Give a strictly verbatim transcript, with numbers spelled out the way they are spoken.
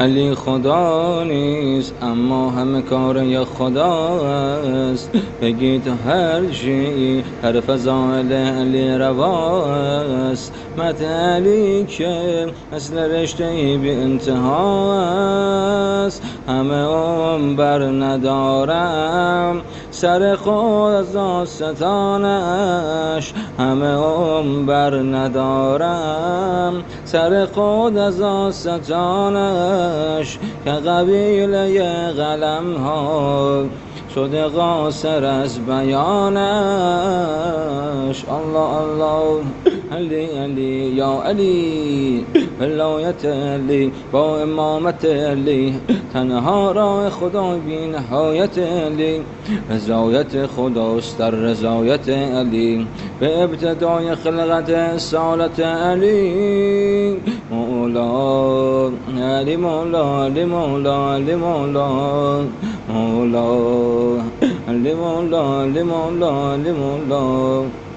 علی خدا نیست اما همه کار یا خداست. بگی تو هر چی هر فضائل علی رواست. مت علی که اصل رشته بی انتهاست. همه عمر بر ندارم سر خود از آستانش. همه عمر بر ندارم سر خود از آستانش. که قبیله قلم ها شده قاصر از بیانش. الله الله علی علی یا علی ولایت علی با امامت علی. تنها راه خدا بی نهایت علی. رضایت خداست در رضایت علی. به ابتدای خلقت سالت علی. مولا علی مولا علی مولا علی مولا مولا علی مولا علی مولا علی مولا.